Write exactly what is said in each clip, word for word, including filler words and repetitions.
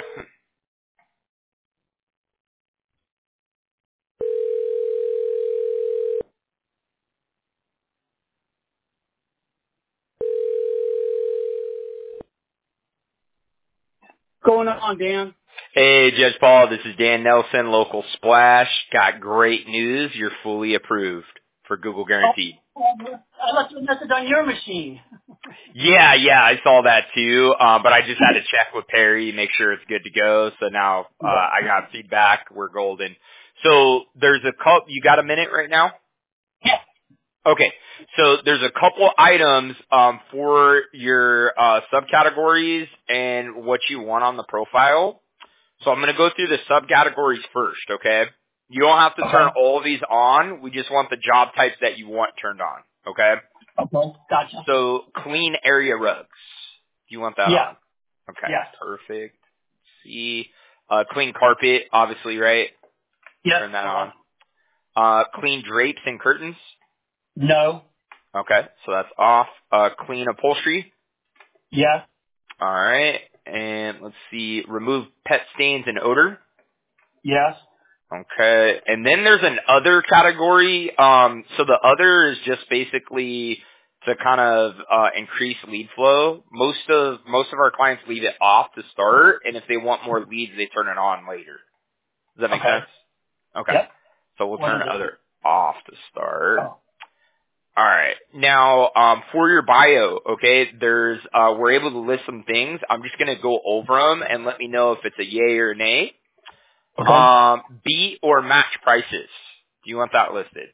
Going on, Dan? Hey, Judge Paul, this is Dan Nelson, local Splash. Got great news. You're fully approved for Google Guaranteed. Oh, I left a message on your machine. Yeah, yeah, I saw that too. Um, but I just had to check with Perry, make sure it's good to go. So now uh, I got feedback. We're golden. So there's a couple. You got a minute right now? Yeah. Okay. So there's a couple items um, for your uh, subcategories and what you want on the profile. So I'm going to go through the subcategories first, okay? You don't have to Okay. turn all of these on. We just want the job types that you want turned on, okay? Okay. Gotcha. So clean area rugs. Do you want that Yeah. on? Okay, Yes. perfect. See, uh, clean carpet, obviously, right? Yes. Turn that Uh, on. Uh, clean drapes and curtains. no. Okay, so that's off. Uh, clean upholstery. Yes. All right, and let's see, remove pet stains and odor. Yes. Okay, and then there's an other category. Um, so the other is just basically to kind of uh, increase lead flow. Most of most of our clients leave it off to start, and if they want more leads, they turn it on later. Does that make Okay. sense? Okay, Yep. so we'll What turn is the it? other off to start. Oh. All right. Now, um, for your bio, okay, there's uh, we're able to list some things. I'm just gonna go over them and let me know if it's a yay or a nay. Okay. Um, beat or match prices. Do you want that listed?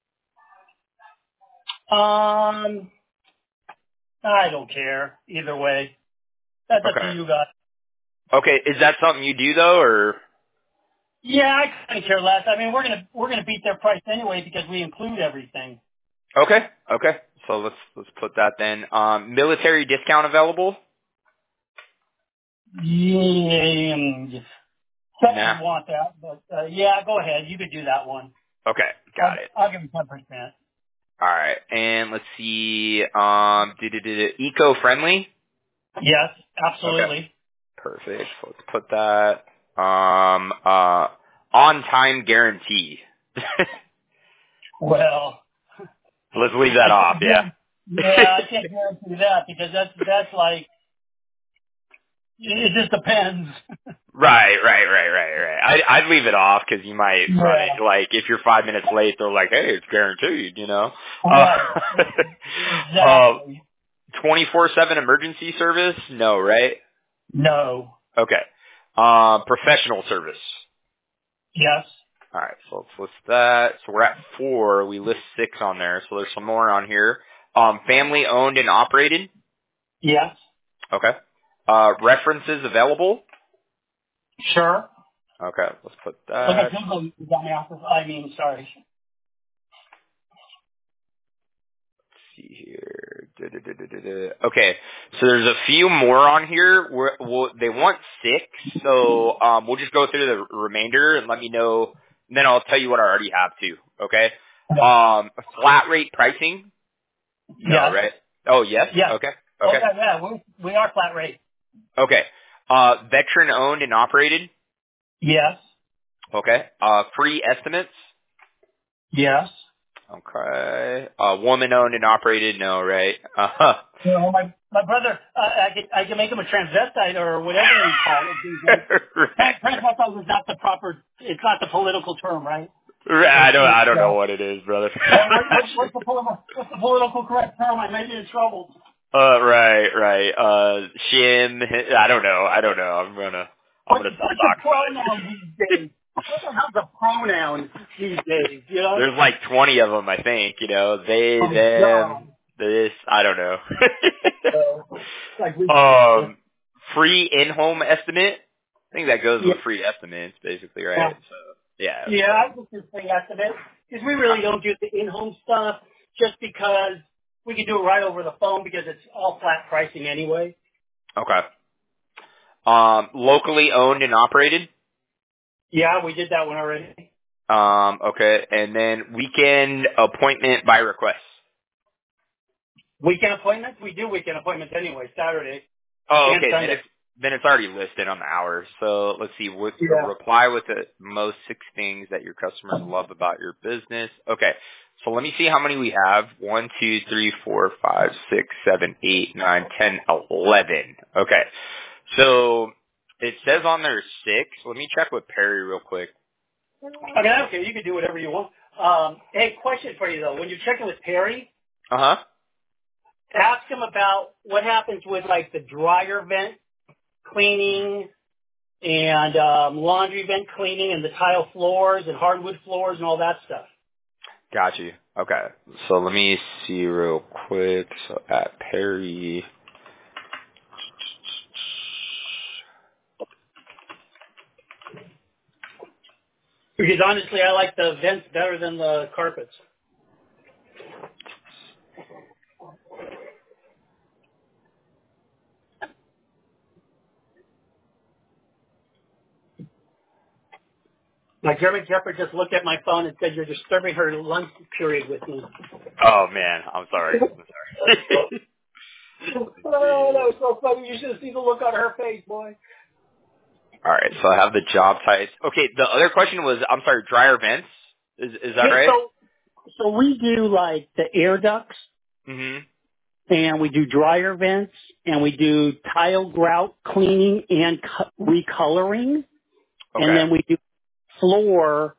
Um, I don't care either way. That's up to Okay. you guys. Okay. Is that something you do though, or? Yeah, I kind of care less. I mean, we're gonna we're gonna beat their price anyway because we include everything. Okay. Okay. So let's let's put that then. Um, military discount available? Yeah. um, Some Nah. would want that, but uh, yeah, go ahead. You could do that one. Okay. I'll, Got it. I'll give them ten percent. All right. And let's see. Um, eco friendly. Yes, Okay. absolutely. Perfect. So let's put that. Um, uh, on time guarantee. Well, Let's leave that I off. can't Yeah. guarantee, yeah, I can't guarantee that because that's that's like it just depends. Right, right, right, right, right. I'd, I'd leave it off because you might run Yeah, it, like, if you're five minutes late, they're like, hey, it's guaranteed, you know? Uh, right. uh, Exactly. twenty-four seven emergency service? No, right? No. Okay. Uh, professional service. Yes. Alright, so let's list that. So we're at four. We list six on there, so there's some more on here. Um, family owned and operated. Yes. Okay. Uh, references available. Sure. Okay, let's put Look at that. Google, you dumbass. I mean, sorry. See here. Da-da-da-da-da-da. Okay, so there's a few more on here. We're, we'll, they want six, so um, we'll just go through the remainder and let me know. And then I'll tell you what I already have too. Okay. Um, flat rate pricing. No, Yes. right? Oh, yes. Yes. Okay. Oh Okay. yeah, yeah. We we are flat rate. Okay. Uh, veteran owned and operated. Yes. Okay. Uh, free estimates. Yes. Okay. Uh, woman owned and operated. No, right? Uh, You know, my my brother, uh, I could I could make him a transvestite or whatever you call it these days. right. Trans- Transvestite is not the proper. It's not the political term, right? Right, I It's don't, it's. I don't know Uh, what it is, brother. well, what, what, what's the political what's the political correct term? I may be in trouble. uh, right, right. Uh, shim. I don't know. I don't know. I'm gonna, I'm What's gonna what's the self-dox pronoun these days? What the hell's a pronoun these days? You know? There's like twenty of them, I think. You know, they, Oh God. them, this. I don't know. So, like we. um, free in-home estimate. I think that goes Yeah. with free estimates, basically, right? Yeah. So, yeah. Yeah, So, I think this thing estimate because we really don't do the in-home stuff just because we can do it right over the phone because it's all flat pricing anyway. okay. Um, locally owned and operated. Yeah, we did that one already. Um, okay, and then weekend appointment by request. Weekend appointments? We do weekend appointments anyway, Saturday Oh, and okay. Then if Sunday. then it's already listed on the hour. So let's see, what Yeah. reply with the most six things that your customers love about your business. Okay, so let me see how many we have. One, two, three, four, five, six, seven, eight, nine, ten, eleven. Okay, so it says on there six. Let me check with Perry real quick. I mean, okay, you can do whatever you want. Um, hey, question for you though. When you're checking with Perry, Uh huh. ask him about what happens with like the dryer vent cleaning and um, laundry vent cleaning and the tile floors and hardwood floors and all that stuff. Got you. Okay, so let me see real quick. So at Perry. Because honestly, I like the vents better than the carpets. Like German Shepherd just looked at my phone and said, "You're disturbing her lunch period with me." Oh man, I'm sorry. I'm sorry. Oh, that was so funny. You should have seen the look on her face, boy. All right, so I have the job types. Okay, the other question was, I'm sorry, dryer vents. Is is that Yeah, right? so, so we do like the air ducts, Mhm. and we do dryer vents, and we do tile grout cleaning and co- recoloring, and Okay. then we do floor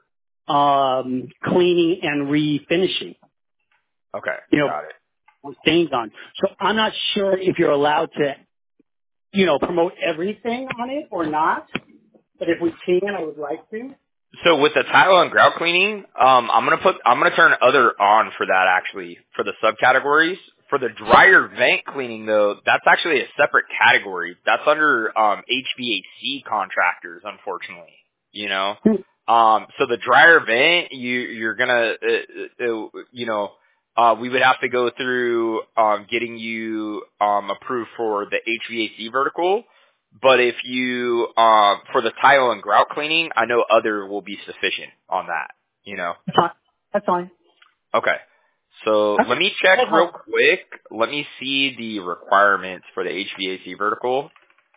um, cleaning and refinishing. Okay. You know, Got it. with stains on. So I'm not sure if you're allowed to, you know, promote everything on it or not. But if we can, I would like to. So with the tile and grout cleaning, um, I'm gonna put, I'm gonna turn other on for that actually for the subcategories. For the dryer vent cleaning though, that's actually a separate category. That's under um, H V A C contractors, unfortunately. You know, um, so the dryer vent, you you're gonna, uh, uh, you know, uh, we would have to go through um, getting you um, approved for the H V A C vertical. But if you, um, for the tile and grout cleaning, I know other will be sufficient on that, you know? That's fine. That's fine. Okay. So Okay. let me check That's real fine. quick. Let me see the requirements for the H V A C vertical.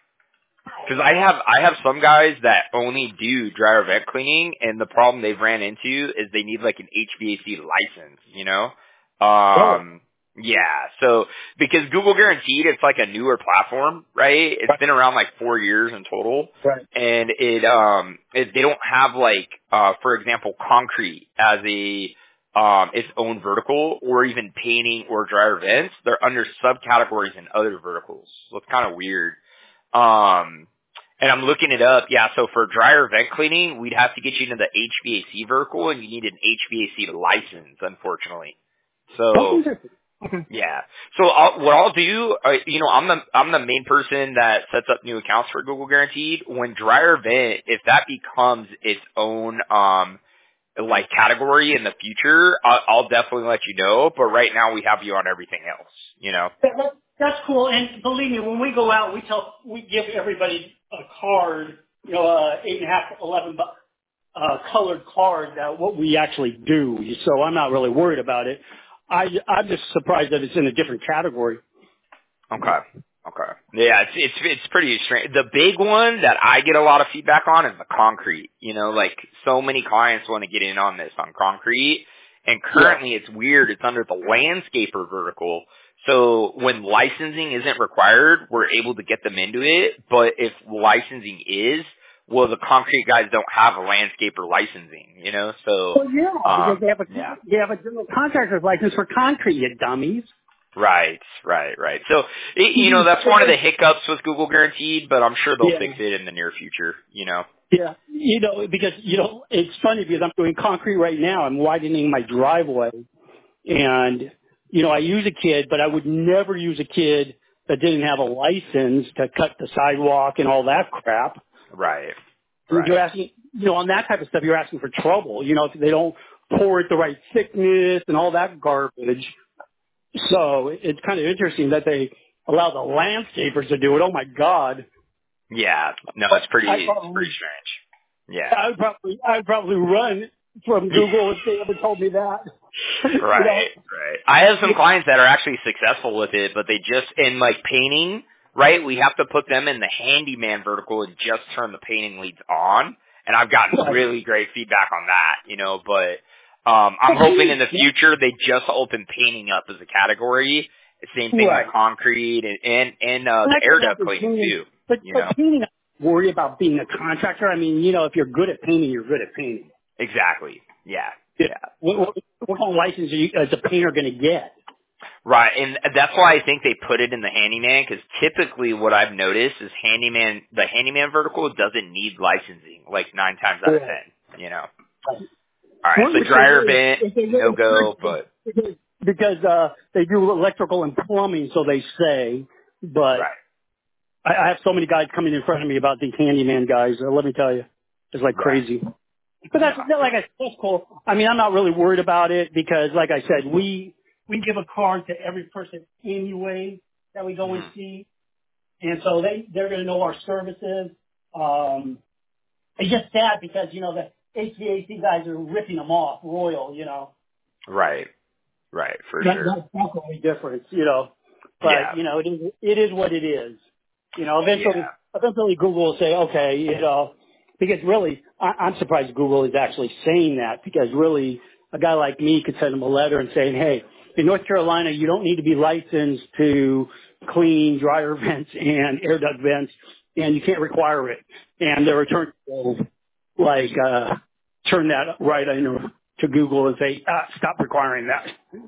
Cause I have, I have some guys that only do dryer vent cleaning and the problem they've ran into is they need like an H V A C license, you know? Really? Um, yeah, so, because Google Guaranteed, it's like a newer platform, right? It's Right. been around like four years in total. Right. And it, um, it, they don't have like, uh, for example, concrete as a, um, its own vertical or even painting or dryer vents. They're under subcategories in other verticals. So it's kind of weird. Um, and I'm looking it up. Yeah, so for dryer vent cleaning, we'd have to get you into the H V A C vertical, and you need an H V A C license, unfortunately. That's So, interesting. Okay. yeah. So I'll, what I'll do, uh, you know, I'm the I'm the main person that sets up new accounts for Google Guaranteed. When dryer vent, if that becomes its own um like category in the future, I'll, I'll definitely let you know. But right now, we have you on everything else. You know. That, that, that's cool. And believe me, when we go out, we tell, we give everybody a card, you know, uh, eight and a half, eleven bu- uh, colored card that what we actually do. So I'm not really worried about it. I, I'm just surprised that it's in a different category. Okay. Okay. Yeah, it's it's it's pretty strange. The big one that I get a lot of feedback on is the concrete. You know, like so many clients want to get in on this on concrete, and Yeah. currently it's weird. It's under the landscaper vertical. So when licensing isn't required, we're able to get them into it. But if licensing is, well, the concrete guys don't have a landscaper licensing. You know, so Well, yeah, because um, they have a, yeah. they have a general contractor's license for concrete, you dummies. Right, right, right. So, it, you know, that's one of the hiccups with Google Guaranteed, but I'm sure they'll Yeah. fix it in the near future, you know. Yeah, you know, because, you know, it's funny because I'm doing concrete right now. I'm widening my driveway. And, you know, I use a kid, but I would never use a kid that didn't have a license to cut the sidewalk and all that crap. Right, You're right. asking, you know, on that type of stuff, you're asking for trouble. You know, if they don't pour it the right thickness and all that garbage. So it's kind of interesting that they allow the landscapers to do it. Oh, my God. Yeah, no, it's pretty, I it's pretty probably strange. Yeah. I would probably, I would probably run from Google if they ever told me that. you know? Right, right. I have some clients that are actually successful with it, but they just, in like painting, right? We have to put them in the handyman vertical and just turn the painting leads on. And I've gotten Right. really great feedback on that, you know, but um I'm hoping in the future they just open painting up as a category. Same thing Right. with concrete and and, and uh And the I air can duct cleaning understand, too. but You know? but painting, I'm not worried about being a contractor. I mean, you know, if you're good at painting, you're good at painting. Exactly. Yeah. Yeah. Yeah. What, what, what kind of license are you, as a painter going to get? Right, and that's why I think they put it in the handyman, because typically what I've noticed is handyman, the handyman vertical doesn't need licensing, like nine times out of Yeah. ten, you know. Alright, What so would dryer they vent, if they no really go, but, because because uh, they do electrical and plumbing, so they say. But right, I, I have so many guys coming in front of me about these handyman guys. Uh, let me tell you, it's like right, crazy. But no, that's that, like I said, that's cool. I mean, I'm not really worried about it because, like I said, we we give a card to every person anyway that we go and mhm. see, and so they they're going to know our services. Um, it's just sad because you know the H V A C guys are ripping them off, Royal, you know. right, right, for That, sure. that's not the only difference, you know. But Yeah, you know, it is it is what it is. You know, yeah, eventually, eventually Google will say, okay, you know, because really, I, I'm surprised Google is actually saying that because really, a guy like me could send them a letter and saying, hey, in North Carolina, you don't need to be licensed to clean dryer vents and air duct vents, and you can't require it. And their attorney will like uh, turn that right into to Google and say, ah, stop requiring that.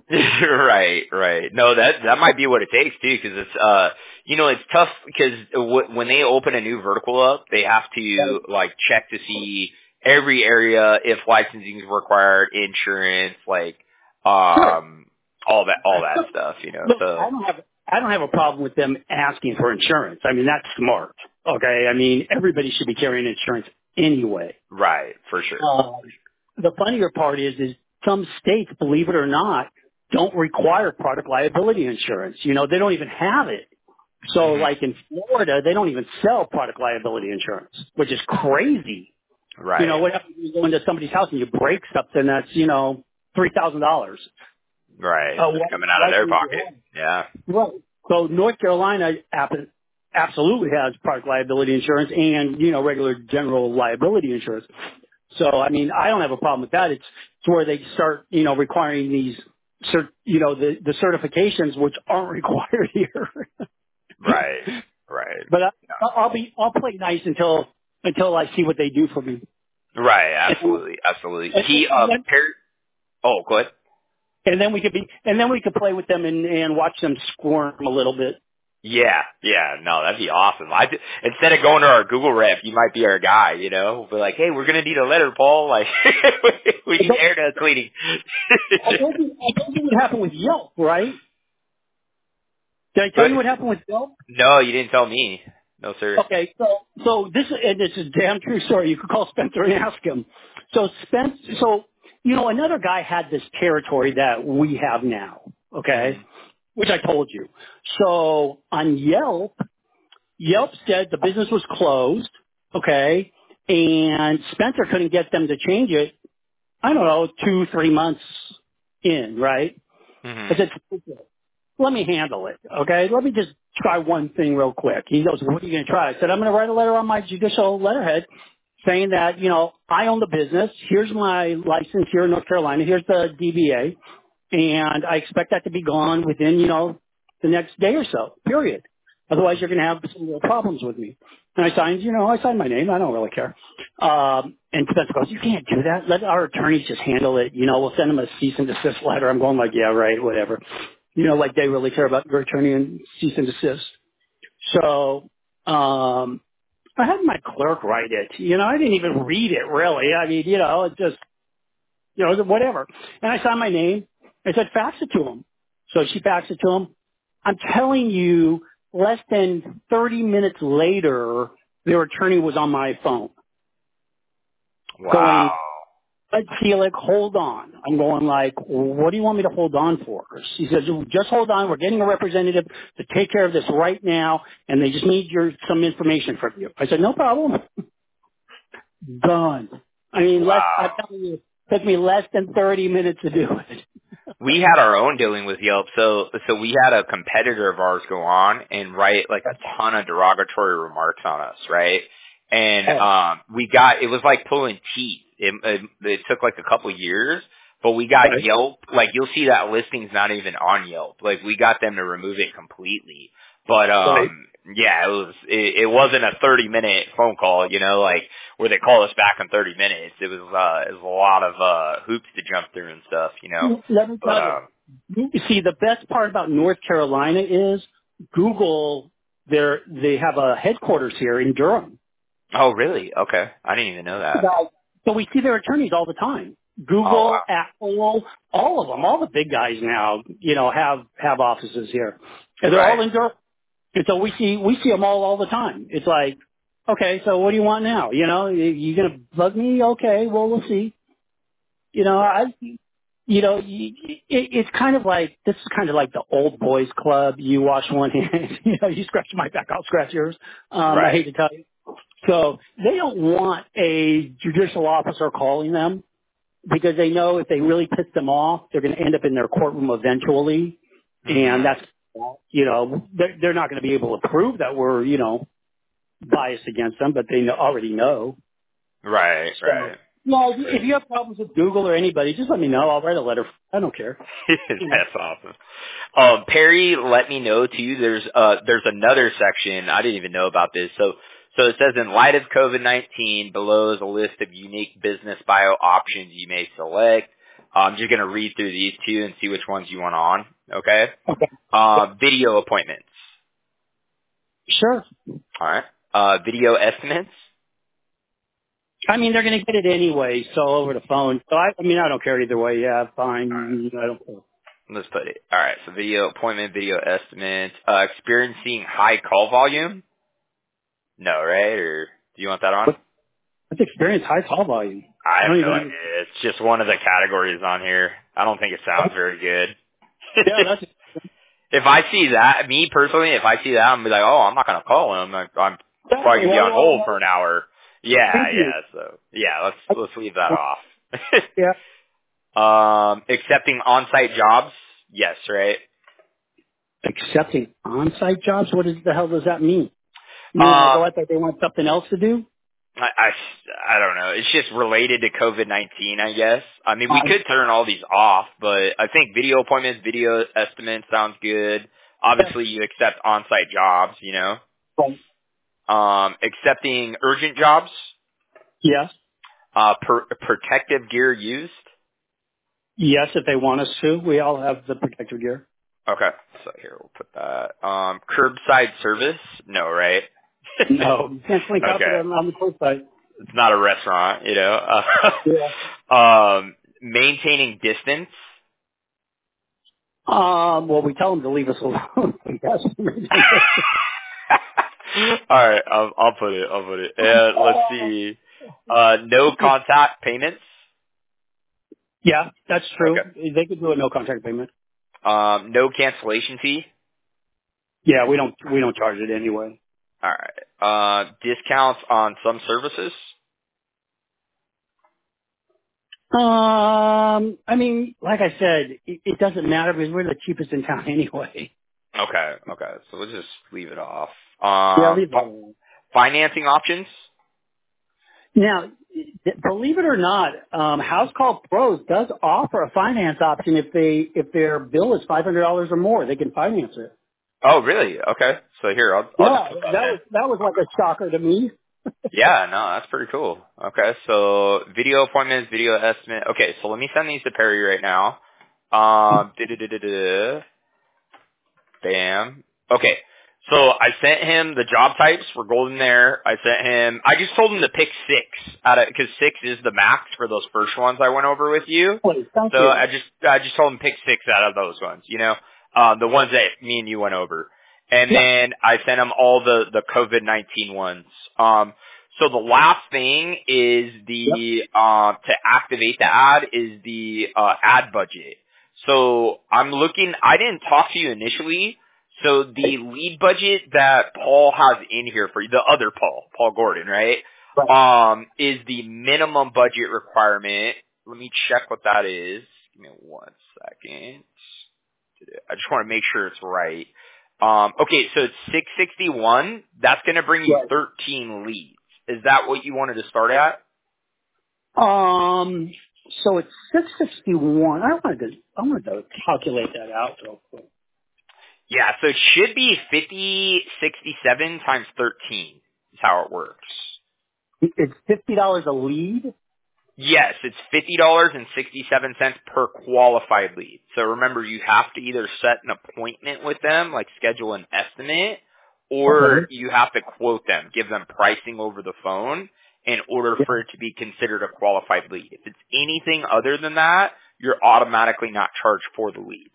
right, right. No, that that might be what it takes too, because it's uh, you know, it's tough because w- when they open a new vertical up, they have to like check to see every area if licensing is required, insurance, like Sure. um, all that, all that stuff. You know, Look, so I don't have I don't have a problem with them asking for insurance. I mean, that's smart. Okay, I mean, everybody should be carrying insurance anyway. right, for sure. Uh, the funnier part is, is some states, believe it or not, don't require product liability insurance. You know, they don't even have it. So, hmm like in Florida, they don't even sell product liability insurance, which is crazy. You know, Right, what happens when you go into somebody's house and you break something that's, you know, three thousand dollars? right. Uh, That's what coming out of their likely you pocket. have? Yeah. Right. So North Carolina ap- absolutely has product liability insurance and, you know, regular general liability insurance. So, I mean, I don't have a problem with that. It's, it's where they start, you know, requiring these, cert, you know, the, the certifications which aren't required here. Right, right. But I, I'll be, I'll play nice until, until I see what they do for me. Right, And, absolutely, absolutely. and, He and uh, then, par- oh, go ahead. and then we could be, and then we could play with them and, and watch them squirm a little bit. Yeah, yeah, no, that'd be awesome. I th- instead of going to our Google rep, you might be our guy. You know, we'll be like, hey, we're gonna need a letter, Paul. Like, we need air duct cleaning. I told you, I told you what happened with Yelp, right? Did I tell But you what happened with Yelp? no, you didn't tell me. No, sir. Okay, so so this and it's a damn true story. You could call Spencer and ask him. So Spencer, so you know, another guy had this territory that we have now. Okay, Mhm. which I told you. So on Yelp, Yelp said the business was closed. Okay, and Spencer couldn't get them to change it. I don't know, two three months in, right? I Mhm. said, let me handle it, okay? Let me just try one thing real quick. He goes, what are you going to try? I said, I'm going to write a letter on my judicial letterhead saying that, you know, I own the business. Here's my license here in North Carolina. Here's the D B A. And I expect that to be gone within, you know, the next day or so, period. Otherwise, you're going to have some real problems with me. And I signed, you know, I signed my name. I don't really care. Um, and Spencer goes, you can't do that. Let our attorneys just handle it. You know, we'll send them a cease and desist letter. I'm going like, yeah, right, whatever. You know, like they really care about your attorney and cease and desist. So, um, I had my clerk write it. You know, I didn't even read it really. I mean, you know, it just, you know, whatever. And I signed my name. I said, fax it to him. So she faxed it to him. I'm telling you, less than thirty minutes later, their attorney was on my phone going, Wow. let's see, like, hold on. I'm going like, what do you want me to hold on for? She says, just hold on. We're getting a representative to take care of this right now, and they just need your some information from you. I said, no problem. Done. I mean, less, I'm Wow. telling you, it took me less than thirty minutes to do it. we had our own dealing with Yelp. So, so we had a competitor of ours go on and write like a ton of derogatory remarks on us, right? And, Oh, um, we got, it was like pulling teeth. It, it, it took like a couple years, but we got right. Yelp. Like you'll see that listing's not even on Yelp. Like we got them to remove it completely. But, Right. um, yeah, it was, it, it wasn't a thirty minute phone call, you know, like where they call us back in thirty minutes. It was, uh, it was a lot of, uh, hoops to jump through and stuff, you know. Let me But tell um, you. You see, the best part about North Carolina is Google. They're, they have a headquarters here in Durham. oh really? Okay, I didn't even know that. Now, so we see their attorneys all the time. Oh Google, wow. Apple, all of them, all the big guys now, you know, have have offices here, and they're all Right. in Durham. And so we see we see them all all the time. It's like, okay, so what do you want now? You know, you, you gonna bug me? Okay, well we'll see. You know, Right. I, you know, you, it, it's kind of like this is kind of like the old boys club. You wash one hand, you know, you scratch my back, I'll scratch yours. Um, I Right. hate to tell you. So they don't want a judicial officer calling them because they know if they really piss them off, they're going to end up in their courtroom eventually, and Mhm. that's, you know, they're, they're not going to be able to prove that we're, you know, biased against them, but they know, already know. Right. So, Right. no, Right. if you have problems with Google or anybody, just let me know. I'll write a letter. I don't care. You know. That's awesome. Um, Perry, let me know too. There's uh, there's another section I didn't even know about this. So, so it says in light of COVID nineteen, below is a list of unique business bio options you may select. I'm just gonna read through these two and see which ones you want on. Okay. Okay. Uh, video appointments. Sure. All right. Uh, video estimates. I mean, they're going to get it anyway, so over the phone. So I, I mean, I don't care either way. Yeah, All right. fine. I don't care. Let's put it. All right. So video appointment, video estimates. Uh, experiencing high call volume. No, right? Or do you want that on? What, what's experience high call volume? I I have don't no even idea. understand. It's just one of the categories on here. I don't think it sounds very good. Yeah, that's If I see that, me personally, if I see that, I'm gonna be like, oh, I'm not gonna call him. I'm, I'm probably exactly gonna be why on you want to hold know. for an hour. Yeah, Thank you. yeah. So yeah, let's let's leave that off. Yeah. um, accepting on-site jobs. Yes, right. Accepting on-site jobs? What is, the hell does that mean? You mean when I Um, go out there, they want something else to do? I, I, I don't know. It's just related to COVID nineteen, I guess. I mean, we Um, could turn all these off, but I think video appointments, video estimates sounds good. yeah. Obviously, you accept on-site jobs, you know. Well, Um, accepting urgent jobs, yes. uh, per, protective gear used. Yes, if they want us to. We all have the protective gear. Okay, so here we'll put that. Um, curbside service, no, right? No, you can't slink out Okay, there on, on the close side. it's not a restaurant, you know. Yeah. um, maintaining distance. Um, well, we tell them to leave us alone. yes. All right, I'll, I'll put it. I'll put it. And let's see. Uh, no contact payments. Yeah, that's true. Okay. They could do a no contract payment. Um, no cancellation fee. Yeah, we don't we don't charge it anyway. All right. Uh, discounts on some services. Um, I mean, like I said, it, it doesn't matter because we're the cheapest in town anyway. Okay. Okay. So we'll just leave it off. Yeah, Um, leave that fi- alone. financing options. Now, believe it or not, um, House Call Pros does offer a finance option if they if their bill is five hundred dollars or more, they can finance it. Oh, really? Okay. So here, I'll I'll just Yeah, put that that in. was that was like a shocker to me. Yeah, no, that's pretty cool. Okay, so video appointments, video estimate. Okay, so let me send these to Perry right now. Um, da-da-da-da-da. Bam. Okay. So I sent him the job types. We're golden there. I sent him. I just told him to pick six out of because six is the max for those first ones I went over with you. Please, thank So you. I just I just told him pick six out of those ones. You know, um, the ones that me and you went over, and Yeah. then I sent him all the the COVID nineteen ones. Um, so the last thing is Yep. the uh, to activate the ad is the uh, ad budget. So I'm looking. I didn't talk to you initially. So the lead budget that Paul has in here for you, the other Paul, Paul Gordon, right? Right. Um, is the minimum budget requirement. Let me check what that is. Give me one second. I just want to make sure it's right. Um, okay, so it's six sixty-one. That's going to bring you Right. thirteen leads. Is that what you wanted to start at? Um, so it's six sixty-one. I wanted to, I wanted to calculate that out real quick. Yeah, so it should be fifty sixty-seven times thirteen is how it works. It's fifty dollars a lead. Yes, it's fifty dollars and sixty-seven cents per qualified lead. So remember, you have to either set an appointment with them, like schedule an estimate, or Okay. you have to quote them, give them pricing over the phone in order for it to be considered a qualified lead. If it's anything other than that, you're automatically not charged for the lead.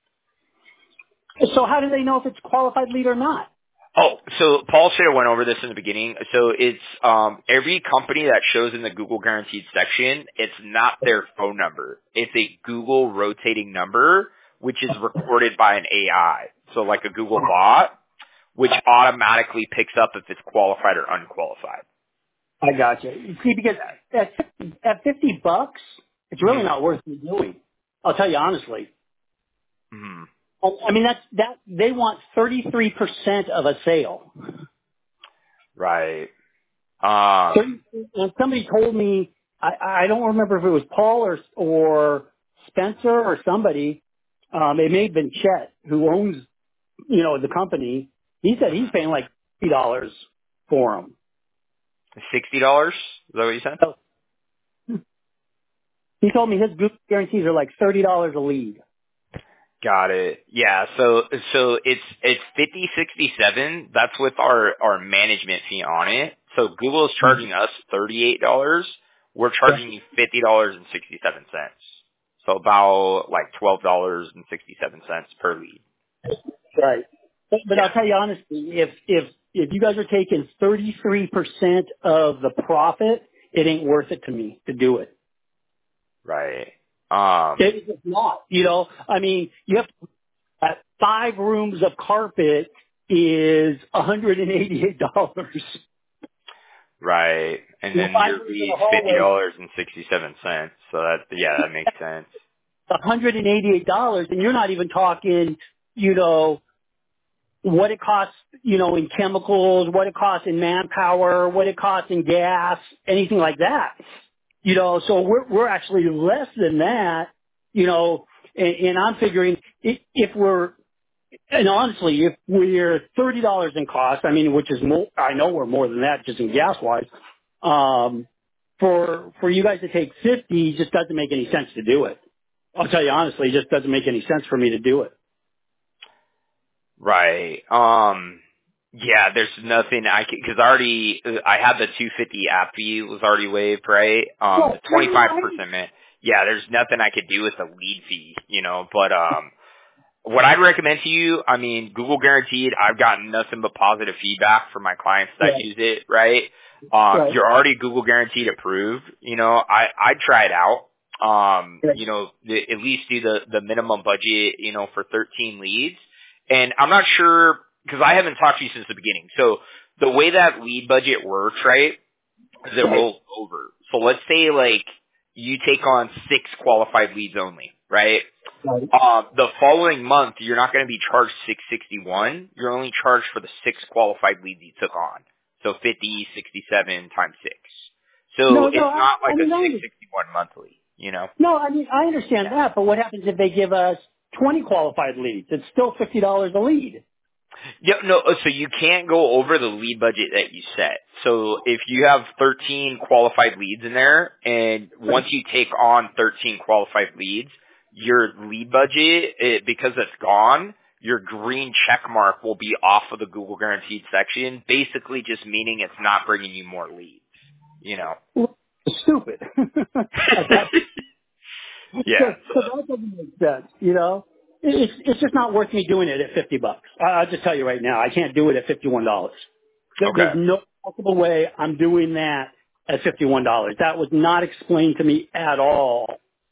So how do they know if it's a qualified lead or not? Oh, so Paul should have went over this in the beginning. So it's um, every company that shows in the Google Guaranteed section, it's not their phone number. It's a Google rotating number, which is recorded by an A I. So like a Google bot, which automatically picks up if it's qualified or unqualified. I got you. You see, because at at fifty bucks, it's really Mm-hmm. not worth me doing. I'll tell you honestly. Mm-hmm. I I mean, that's that they want thirty-three percent of a sale. Right. Um, thirty And somebody told me, I, I don't remember if it was Paul or or Spencer or somebody. Um, it may have been Chet who owns, you know, the company. He said he's paying like fifty dollars for them. sixty dollars? Is that what you said? So he told me his group guarantees are like thirty dollars a lead. Got it. Yeah, so so it's it's fifty sixty seven. That's with our our management fee on it. So Google is charging us thirty eight dollars. We're charging you fifty dollars and sixty seven cents. So about like twelve dollars and sixty seven cents per lead. Right. But, but I'll Yeah. tell you honestly, if if if you guys are taking thirty-three percent of the profit, it ain't worth it to me to do it. Right. Um. It- It's not. You know, I mean, you have to, uh, five rooms of carpet is one hundred eighty-eight dollars. Right. And You know, then five your rooms in a lead fifty hallway, dollars and sixty seven cents. So that yeah, that makes sense. one hundred eighty-eight dollars, and you're not even talking, you know, what it costs, you know, in chemicals, what it costs in manpower, what it costs in gas, anything like that. You know, so we're we're actually less than that, you know, and, and I'm figuring if, if we're, and honestly, if we're thirty dollars in cost, I mean, which is more, I know we're more than that just in gas wise, um, for, for you guys to take fifty just doesn't make any sense to do it. I'll tell you honestly, it just doesn't make any sense for me to do it. Right. Um. Yeah. There's nothing I can because already I had the two fifty app fee was already waived. Right. Um. Well, The twenty five percent. Yeah. There's nothing I could do with the lead fee. You know. But um. What I'd recommend to you, I mean, Google Guaranteed, I've gotten nothing but positive feedback from my clients that right, use it, right? Um, right, you're already Google Guaranteed approved. You know, I, I'd try it out. Um, right. you know, the, at least do the, the minimum budget, you know, for thirteen leads. And I'm not sure, because I haven't talked to you since the beginning. So the way that lead budget works, right, is it Right. rolls over. So let's say, like, you take on six qualified leads only, right? Right. Uh, the following month, you're not going to be charged six sixty-one. You're only charged for the six qualified leads you took on. So fifty sixty-seven times six. So No, no, it's I, not I like a mean, I, six under- sixty-one monthly, you know? no, I mean, I understand Yeah. that, but what happens if they give us twenty qualified leads? It's still fifty dollars a lead. Yeah, no, uh, so you can't go over the lead budget that you set. So if you have thirteen qualified leads in there, and once you take on thirteen qualified leads, your lead budget, it, because it's gone, your green check mark will be off of the Google Guaranteed section, basically just meaning it's not bringing you more leads, you know? Well, stupid. that, Yeah, so, so that doesn't make sense, you know? It- It's, it's just not worth me doing it at fifty bucks. I, I'll just tell you right now, I can't do it at fifty-one dollars. There, okay. there's no possible way I'm doing that at fifty-one dollars. That was not explained to me at all.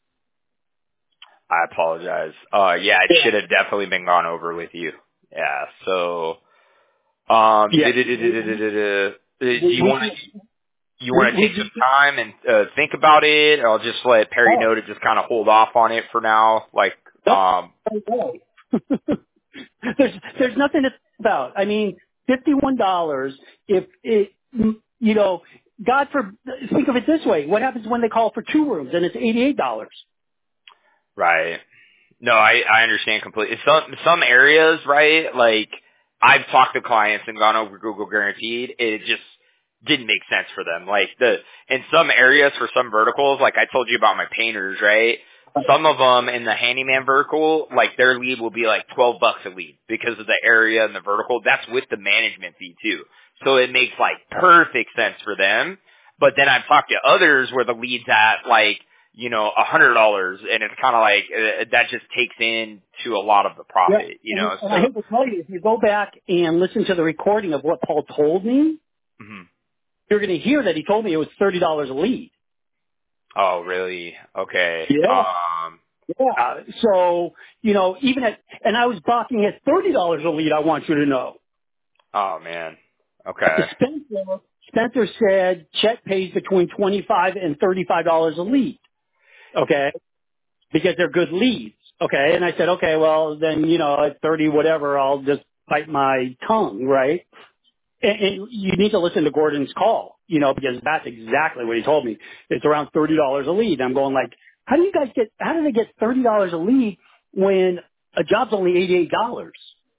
I apologize. Uh, yeah, it Yeah. should have definitely been gone over with you. Yeah, so, um, Yeah. do We, you we, want we to You Would, want to would take you? some time and uh, think about it? I'll just let Perry Oh, know to just kind of hold off on it for now. Like, um, no. there's there's nothing to think about. I mean, fifty-one dollars. If it, you know, God for think of it this way: what happens when they call for two rooms and it's eighty-eight dollars? right. No, I, I understand completely. Some, some areas, right, like, I've talked to clients and gone over Google Guaranteed. It just didn't make sense for them. Like, the, in some areas for some verticals, like I told you about my painters, right? Some of them in the handyman vertical, like their lead will be like twelve bucks a lead because of the area and the vertical. That's with the management fee too. So it makes like perfect sense for them. But then I've talked to others where the lead's at like, you know, a hundred dollars, and it's kind of like uh, that just takes in to a lot of the Yeah, profit, you and, know. and I So, hate to tell you, if you go back and listen to the recording of what Paul told me, mhm. you're going to hear that he told me it was thirty dollars a lead. Oh, really? Okay. Yeah. Um. Yeah. So, you know, even at, and I was balking at thirty dollars a lead, I want you to know. Oh man. Okay. Spencer, Spencer said Chet pays between twenty-five and thirty-five dollars a lead. Okay. Because they're good leads. Okay. And I said, okay, well then, you know, at thirty whatever, I'll just bite my tongue, right? And, and you need to listen to Gordon's call, you know, because that's exactly what he told me. It's around thirty dollars a lead. I'm going like, how do you guys get, how do they get thirty dollars a lead when a job's only eighty-eight dollars?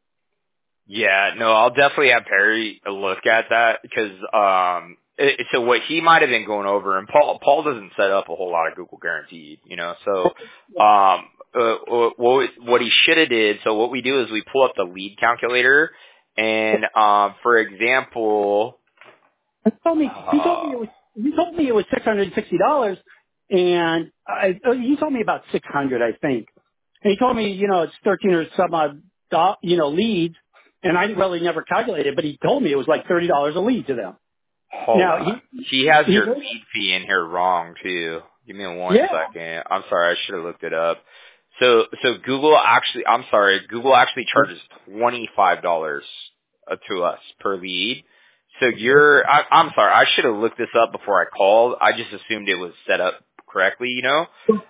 Yeah. No, I'll definitely have Perry look at that because um. It, so what he might have been going over, and Paul Paul doesn't set up a whole lot of Google Guaranteed, you know. So um. Uh, what what he should have did. So what we do is we pull up the lead calculator, and um. For example. He told me, he told Uh, me it was, he told me it was six hundred sixty dollars and I, uh, he told me about six hundred, I think. And he told me, you know, it's thirteen or some odd, do- you know, leads. And I really never calculated, but he told me it was like thirty dollars a lead to them. Hold Now on. he, He has he your lead fee in here wrong too. Give me one yeah. second. I'm sorry, I should have looked it up. So so Google actually I'm sorry, Google actually charges twenty five dollars uh, to us per lead. So you're I, I'm sorry, I should have looked this up before I called. I just assumed it was set up correctly, you know?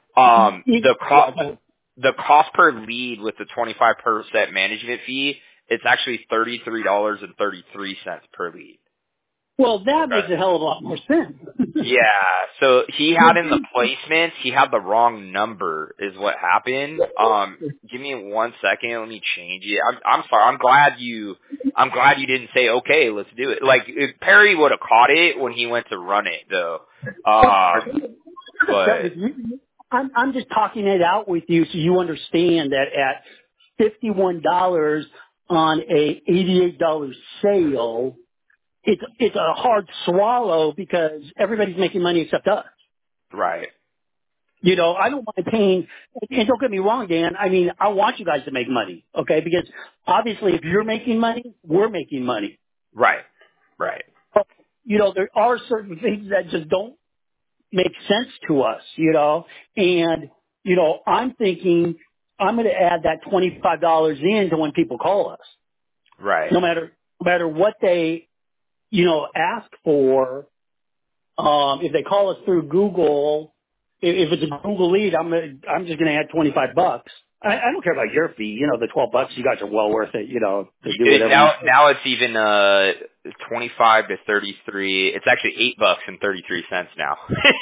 Um He, the yeah, co- the cost per lead with the twenty-five percent management fee, it's actually thirty-three dollars and thirty-three cents per lead. well, that Okay. makes a hell of a lot more sense. Yeah, so he had in the placements, he had the wrong number is what happened. Um, give me one second, let me change it. I'm, I'm sorry, I'm glad you, I'm glad you didn't say, okay, let's do it. Like, if Perry would have caught it when he went to run it, though. Um, but, I'm, I'm just talking it out with you so you understand that at fifty-one dollars on a eighty-eight dollars sale, it's, it's a hard swallow because everybody's making money except us. right, You know, I don't mind paying, and don't get me wrong, Dan, I mean, I want you guys to make money, okay? Because obviously if you're making money, we're making money. right, right, But, you know, there are certain things that just don't make sense to us, you know, and, you know, I'm thinking I'm going to add that twenty-five dollars in to when people call us, right. no matter, no matter what they, you know, ask for. Um, if they call us through Google, if, if it's a Google lead, I'm gonna, I'm just going to add twenty-five bucks. I, I don't care about your fee. You know, the twelve bucks, you guys are well worth it, you know, to do It, whatever you now, now it's even uh twenty-five to thirty-three. It's actually eight bucks and thirty-three cents now.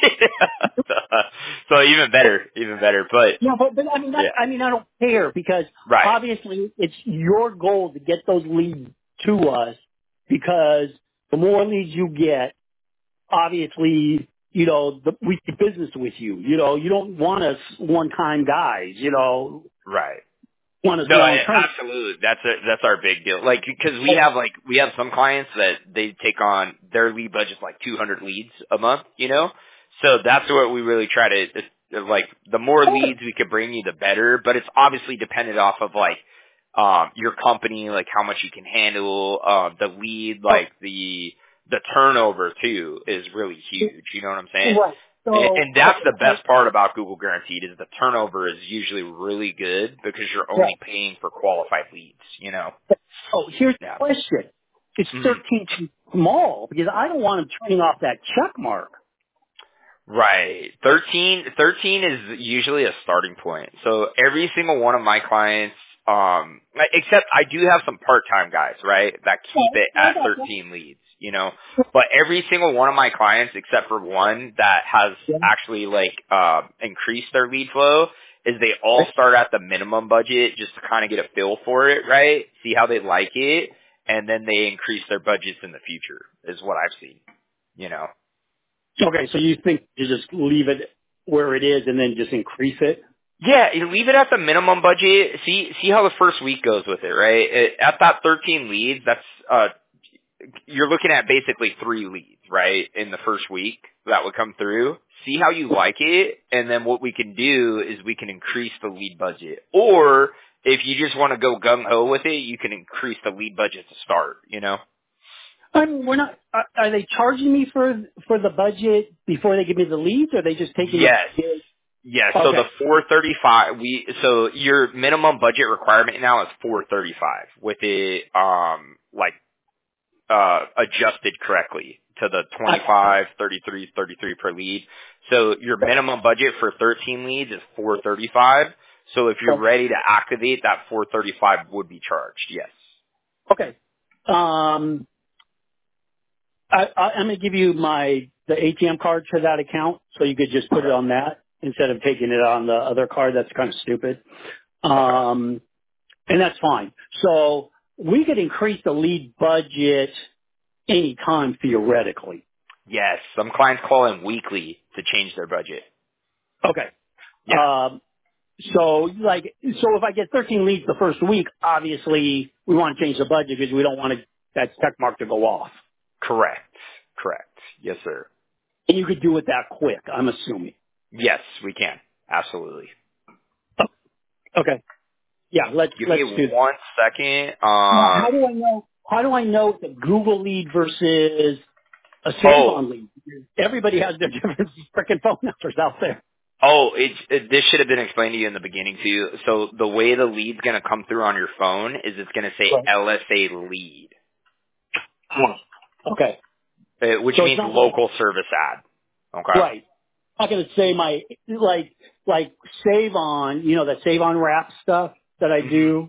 so, so even better, even better. But Yeah, but, but I mean, I, yeah, I mean, I don't care because right, obviously it's your goal to get those leads to us because the more leads you get, obviously, you know, the, we do business with you. You know, you don't want us one-time guys. You know, right. want us No, I- long-term. absolutely. That's a, that's our big deal. Like, because we have like we have some clients that they take on their lead budget's like two hundred leads a month. You know, so that's what we really try to like. The more leads we could bring you, the better. But it's obviously dependent off of like um your company, like how much you can handle. Uh, the lead, like the the turnover too, is really huge. You know what I'm saying? Right. And So, and that's the uh, best part about Google Guaranteed is the turnover is usually really good because you're yeah. only paying for qualified leads, you know? Oh, here's the Yeah. question. it's Mhm. thirteen too small because I don't want them turning off that check mark. Right. thirteen, thirteen is usually a starting point. So every single one of my clients, um, except I do have some part-time guys, right, that keep it at thirteen leads, you know, but every single one of my clients, except for one that has actually like, uh, increased their lead flow, is they all start at the minimum budget just to kind of get a feel for it, right? See how they like it. And then they increase their budgets in the future is what I've seen, you know. Okay, so you think you just leave it where it is and then just increase it? Yeah, you leave it at the minimum budget. See, see how the first week goes with it, right? It, at that thirteen leads, that's uh, you're looking at basically three leads, right, in the first week that would come through. See how you like it, and then what we can do is we can increase the lead budget. Or if you just want to go gung ho with it, you can increase the lead budget to start. You know. I mean, we're not. Are, are they charging me for for the budget before they give me the leads, or are they just taking Yes. the? Yes. So Okay. the four thirty-five, we so your minimum budget requirement now is four thirty-five with it um like uh adjusted correctly to the twenty-five, thirty-three, thirty-three per lead. So your minimum budget for thirteen leads is four thirty-five. So if you're ready to activate, that four thirty-five would be charged. Yes. Okay. Um, I, I, I'm going to give you my the A T M card for that account, so you could just put it on that instead of taking it on the other card. That's kind of stupid. Um, and that's fine. So we could increase the lead budget anytime theoretically. Yes. Some clients call in weekly to change their budget. Okay. Yeah. Um, so like, so if I get thirteen leads the first week, obviously we want to change the budget because we don't want to, that check mark to go off. Correct. Correct. Yes, sir. And you could do it that quick, I'm assuming. Yes, we can. Absolutely. Okay. Yeah, let's Give let's me do that. one second. Now, how Um, do I know? How do I know it's a Google lead versus a Save oh, On lead? Everybody has their different freaking phone numbers out there. oh, it's, it, this should have been explained to you in the beginning too. So the way the lead's going to come through on your phone is it's going to say Right. L S A lead, Okay. uh, which So it's means not like local service ad. Okay. right. I'm not going to say my like like Save On. You know that Save On wrap stuff that I hmm do.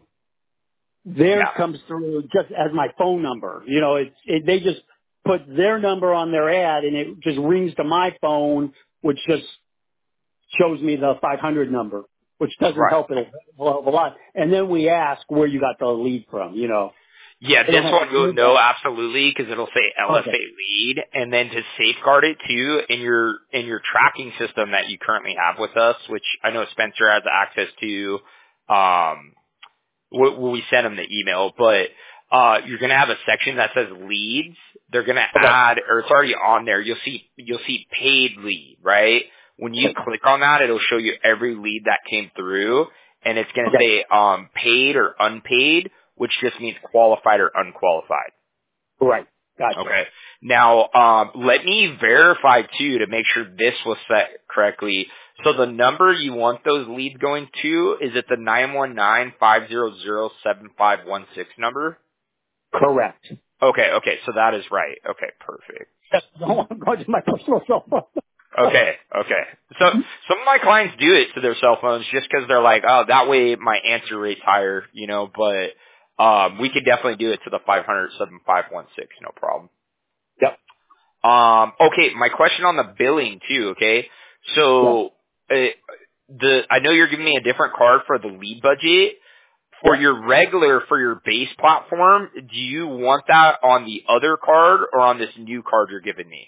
Theirs Yeah. comes through just as my phone number. You know, it's it, they just put their number on their ad and it just rings to my phone, which just shows me the five hundred number, which doesn't Right. help it a hell of a lot. And then we ask where you got the lead from, you know. Yeah, They this don't have to one do goes no, that. absolutely, because it'll say L S A Okay. lead, and then to safeguard it too in your in your tracking system that you currently have with us, which I know Spencer has access to. Um, when when we send them the email, but uh, you're going to have a section that says leads. They're going to Okay. add, or it's already on there. You'll see you'll see paid lead, right? When you click on that, it'll show you every lead that came through, and it's going to Okay. say um, paid or unpaid, which just means qualified or unqualified. Right. Gotcha. Okay. Now, um, let me verify too to make sure this was set correctly. So the number you want those leads going to, is it the nine one nine, five zero zero, seven five one six number? Correct. Okay, okay, so that is right. Okay, perfect. That's the one I'm going to my personal cell phone. Okay, okay. So some of my clients do it to their cell phones just because they're like, oh, that way my answer rate's higher, you know, but um, we could definitely do it to the five hundred, seven five one six, no problem. Yep. Um, okay, my question on the billing too. Okay, Yeah. so uh, the I know you're giving me a different card for the lead budget. For Yeah. your regular, for your base platform, do you want that on the other card or on this new card you're giving me?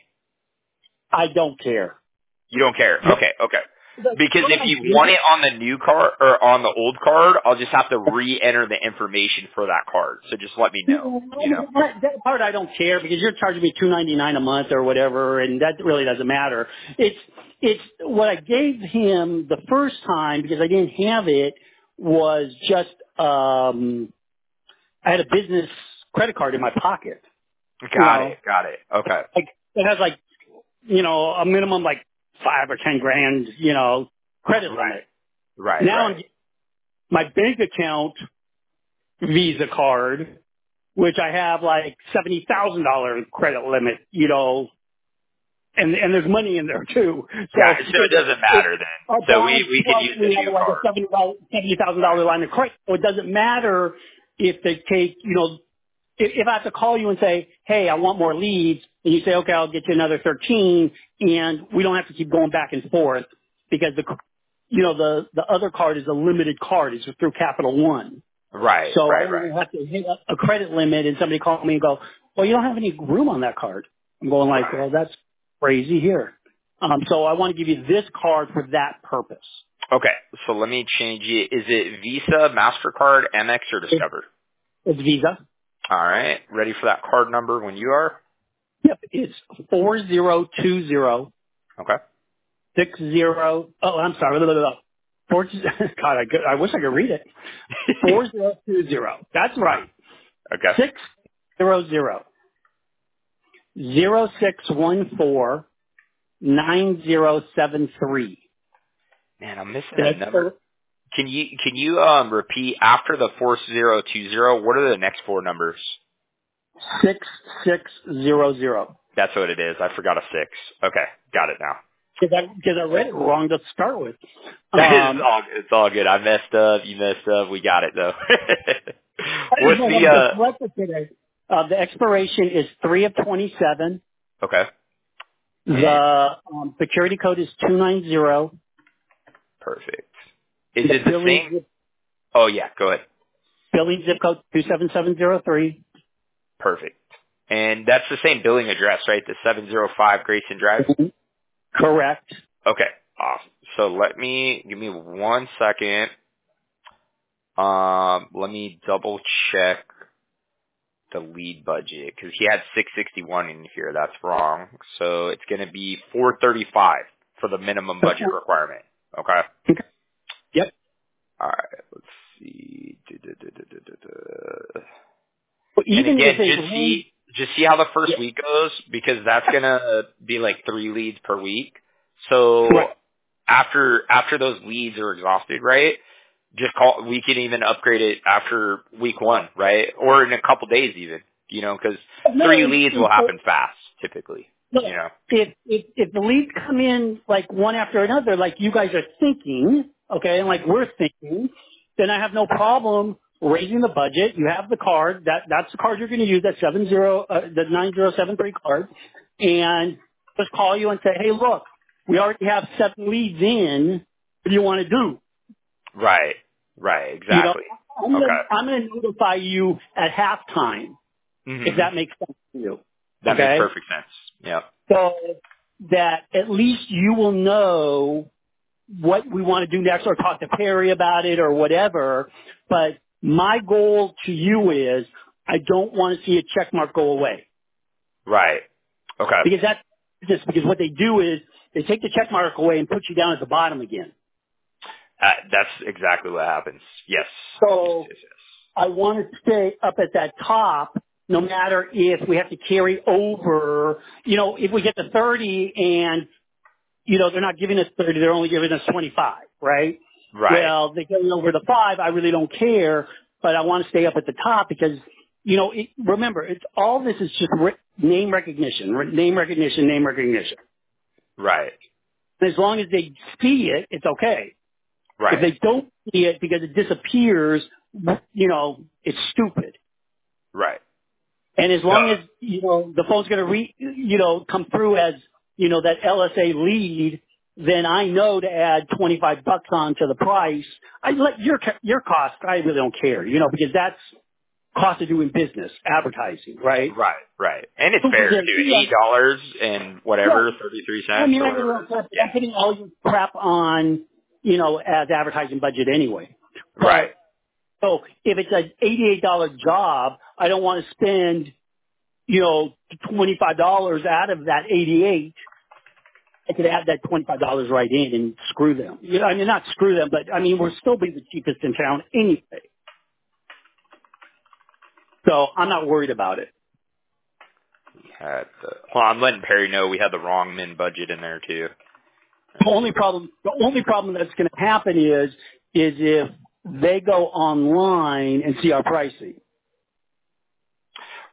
I don't care. You don't care. The, Okay, okay. the, Because what if I you do, want it on the new card or on the old card, I'll just have to re-enter the information for that card. So just let me know. You know. that, that part I don't care because you're charging me two ninety nine a month or whatever, and that really doesn't matter. It's it's what I gave him the first time because I didn't have it was just um I had a business credit card in my pocket. You Got know, it. Got it. Okay. like it has like you know a minimum like five or ten grand you know credit Right. limit. Right. Now Right. I'm, my bank account Visa card which I have like seventy thousand dollars credit limit, you know, and and there's money in there too. So Yeah, so it doesn't it, matter then. our So we, balance, we could well, use the we have new like a card. seventy thousand dollars line of credit. So it doesn't matter if they take, you know, if, if I have to call you and say, hey, I want more leads, and you say, okay, I'll get you another thirteen, and we don't have to keep going back and forth because the, you know, the, the other card is a limited card. It's through Capital One. Right, So I right, don't right. even have to hit a a credit limit and somebody call me and go, well, you don't have any room on that card. I'm going like, Right. well, that's crazy here. Um, so I want to give you this card for that purpose. Okay, so let me change it. Is it Visa, MasterCard, Amex, or It, Discover? it's Visa. All right, ready for that card number when you are? Yep. It's four zero two zero Okay. six zero. Oh, I'm sorry. Blah, blah, blah. Four, God, I, could, I wish I could read it. Four zero two zero. That's right. Okay. Six zero zero zero six one four nine zero seven three. Man, I'm missing a That's number. Can you can you um repeat after the four zero two zero? What are the next four numbers? six six zero zero. That's what it is. I forgot a six. Okay, got it now. Because I, because I read it wrong to start with. it's Um, all it's all good. I messed up. You messed up. We got it though. I just What's want the to uh? correct it today. Uh, the expiration is three of twenty-seven. Okay. And The um, security code is two nine zero. perfect. Is The it the billing same? zip, Oh yeah. Go ahead. billing zip code two seven seven zero three. Perfect. And that's the same billing address, right? The seven oh five Grayson Drive? Correct. Okay. Awesome. So let me, give me one second. Um, let me double check the lead budget because he had six sixty-one in here. That's wrong. So it's going to be four thirty-five for the minimum budget requirement. Okay. Yep. All right. Let's see. Du-du-du-du-du-du-du. But And even again, if it just rains, see just see how the first yeah, week goes because that's gonna be like three leads per week. So right. after after those leads are exhausted, right? Just call. We can even upgrade it after week one, right? Or in a couple days, even. You know, because No, three it's, leads will it's the, happen fast, typically. look, You know. if, if, if the leads come in like one after another, like you guys are thinking, okay, and like we're thinking, then I have no problem raising the budget. You have the card. That, that's the card you're going to use, that seven zero, uh, the nine zero seven three card. And just call you and say, hey, look, we already have seven leads in. What do you want to do? Right. Right. You know, Exactly. I'm going Okay. to, I'm going to notify you at halftime if hmm that makes sense to you. That makes Okay? perfect sense. Yep. So that at least you will know what we want to do next or talk to Perry about it or whatever. But my goal to you is I don't want to see a check mark go away Right. Okay. because that's just because what they do is they take the check mark away and put you down at the bottom again. Uh, that's exactly what happens. Yes. Yes. So Yes. Yes. I want to stay up at that top no matter if we have to carry over, you know, if we get to thirty and you know, they're not giving us thirty, they're only giving us twenty-five, right? Right. Well, they get over the five, I really don't care, but I want to stay up at the top because, you know, it, remember, it's all this is just re- name recognition, re- name recognition, name recognition. Right. And as long as they see it, it's okay. If Right. they don't see it because it disappears, you know, it's stupid. Right. And as No. long as, you know, the phone's going to re, you know, come through as, you know, that L S A lead, then I know to add twenty-five bucks onto the price. I let your, ca- your cost, I really don't care, you know, because that's cost of doing business, advertising, right? Right. Right. And it's Super fair too. guarantee. Eight dollars and Yeah. whatever, thirty three I cents mean, or I really whatever. don't care, but I'm Yeah. putting all your crap on, you know, as advertising budget anyway. Right. But, so if it's an eighty-eight dollars job, I don't want to spend you know, twenty-five dollars out of that eighty-eight, I could add that twenty-five dollars right in and screw them. You know, I mean, not screw them, but I mean, we'll still be the cheapest in town anyway. So I'm not worried about it. We had the, well, I'm letting Perry know we had the wrong min budget in there too. The only problem, the only problem that's going to happen is, is if they go online and see our pricing.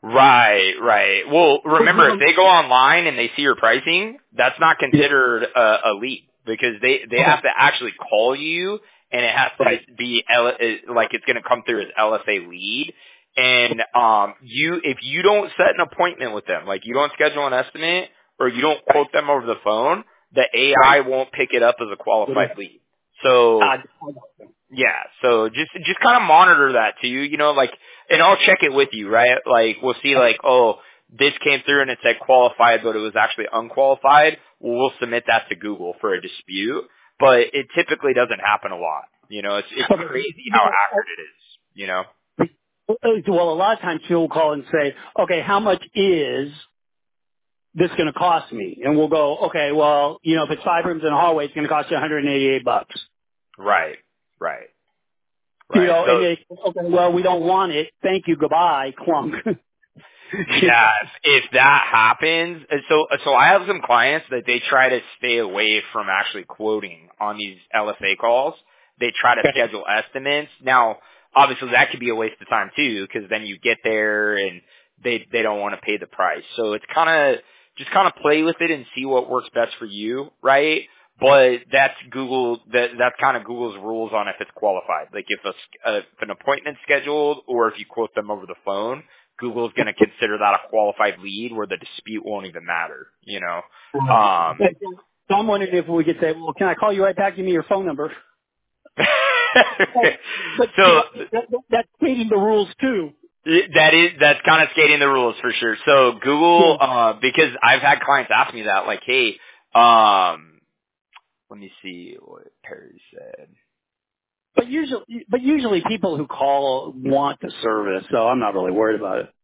Right, right. Well, remember, if they go online and they see your pricing, that's not considered a, a lead because they they Okay. have to actually call you, and it has Right. to be L, uh, like it's going to come through as L S A lead. And um, you if you don't set an appointment with them, like you don't schedule an estimate or you don't Right. quote them over the phone, the A I Right. won't pick it up as a qualified Uh, lead. So I got you. yeah, so just just kind of monitor that too, you know, like, and I'll check it with you, right? Like, we'll see, like, oh, this came through and it said qualified, but it was actually unqualified. Well, we'll submit that to Google for a dispute, but it typically doesn't happen a lot. You know, it's it's Okay. crazy how accurate it is. You know. Well, a lot of times people will call and say, okay, how much is this going to cost me? And we'll go, okay, well, you know, if it's five rooms in a hallway, it's going to cost you one hundred eighty-eight bucks. Right, right, You right. know, and So they, okay, well, we don't want it. Thank you. Goodbye. Clunk. yeah, if, if that happens, and so so I have some clients that they try to stay away from actually quoting on these L S A calls. They try to Okay. schedule estimates. Now, obviously, that could be a waste of time too, because then you get there and they they don't want to pay the price. So it's kind of just kind of play with it and see what works best for you, right? But that's Google. That that's kind of Google's rules on if it's qualified. Like if a, uh, if an appointment's scheduled or if you quote them over the phone, Google's going to consider that a qualified lead where the dispute won't even matter, you know. Right. Um So I'm wondering if we could say, well, can I call you right back? Give me your phone number. But, but you so know, that, that, that's stating the rules too. that is that's kind of skating the rules for sure. So Yeah. Google uh because I've had clients ask me that like, "Hey, um let me see what Perry said." But usually, but usually people who call want the service, so I'm not really worried about it.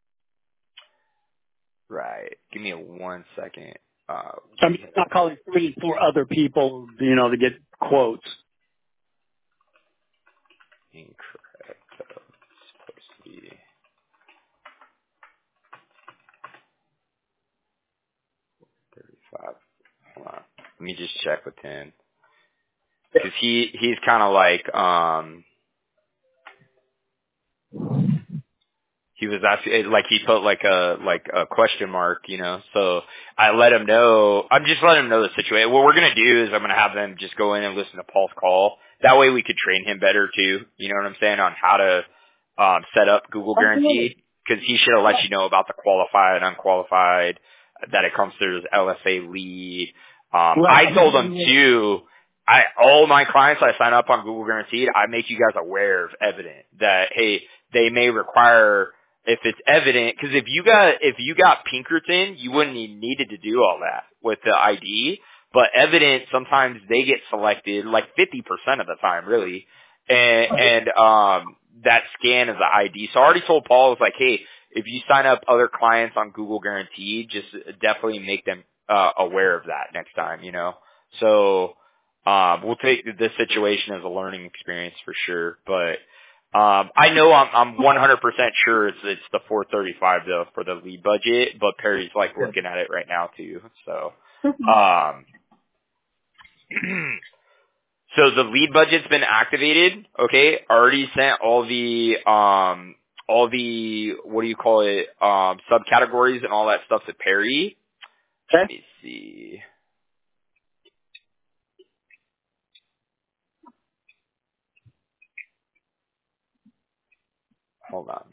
Right. Give me a one second. Uh I'm we not calling three, four other people, you know, to get quotes. incorrect. Uh, it's supposed to be thirty-five. Hold on. Let me just check with him. Cause he, he's kind of like, um, he was asking, like he put like a, like a question mark, you know, so I let him know, I'm just letting him know the situation. What we're going to do is I'm going to have them just go in and listen to Paul's call. That way we could train him better too, you know what I'm saying, on how to, um, set up Google Absolutely. Guaranteed. Cause he should have let you know about the qualified, unqualified, that it comes through as L S A lead. Um, Right. I I told him mean, too, I all my clients I sign up on Google Guaranteed, I make you guys aware of evident that hey, they may require if it's evident because if you got if you got Pinkerton, you wouldn't need needed to do all that with the I D. But evident sometimes they get selected like fifty percent of the time, really, and and um that scan is the I D. So I already told Paul I was like, hey, if you sign up other clients on Google Guaranteed, just definitely make them uh, aware of that next time, you know. So um, we'll take this situation as a learning experience for sure, but um, I know I'm I'm one hundred percent sure it's it's the four thirty-five though for the lead budget, but Perry's like looking at it right now too. So, um, so the lead budget's been activated. Okay, already sent all the um all the what do you call it um subcategories and all that stuff to Perry. Let okay. me see. Hold on.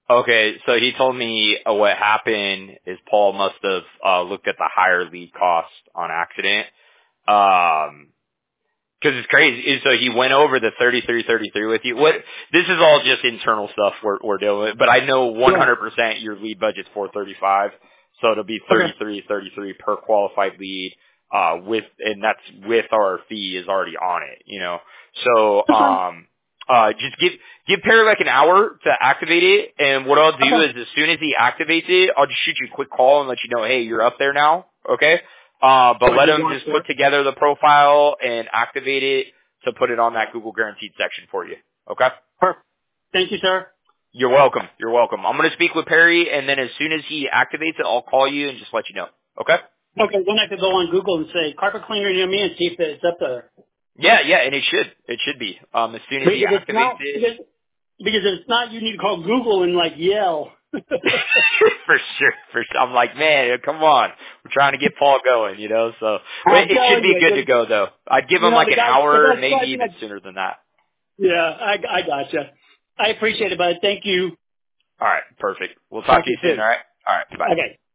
Okay, so he told me uh, what happened is Paul must have uh, looked at the higher lead cost on accident. Um, Because it's crazy. So he went over the thirty-three thirty-three with you. What? This is all just internal stuff we're we're dealing with. But I know one hundred percent your lead budget's four thirty-five, so it'll be Okay. thirty-three thirty-three per qualified lead. Uh, with and that's with our fee is already on it. You know. So Okay. um, uh, just give give Perry like an hour to activate it. And what I'll do Okay. is as soon as he activates it, I'll just shoot you a quick call and let you know, hey, you're up there now. Okay. Uh, but So I let did him want just to. put together the profile and activate it to put it on that Google Guaranteed section for you. Okay? Perfect. Thank you, sir. You're welcome. You're welcome. I'm going to speak with Perry, and then as soon as he activates it, I'll call you and just let you know. Okay? Okay, then I could go on Google and say carpet cleaner near me and see if it's up there. Yeah, yeah, and it should. It should be. Um, as soon as Because he if it's activates not, it. because, because if it's not, you need to call Google and like yell. for sure, for sure. I'm like, man, come on. We're trying to get Paul going, you know, so. But I'm it should telling be you, good to just, go, though. I'd give you him know, like the an guy, the hour, guy's maybe driving even that. sooner than that. Yeah, I, I gotcha. I appreciate it, bud. Thank you. All right, perfect. We'll talk Talk to to you you soon, soon. all right? All right, bye. Okay.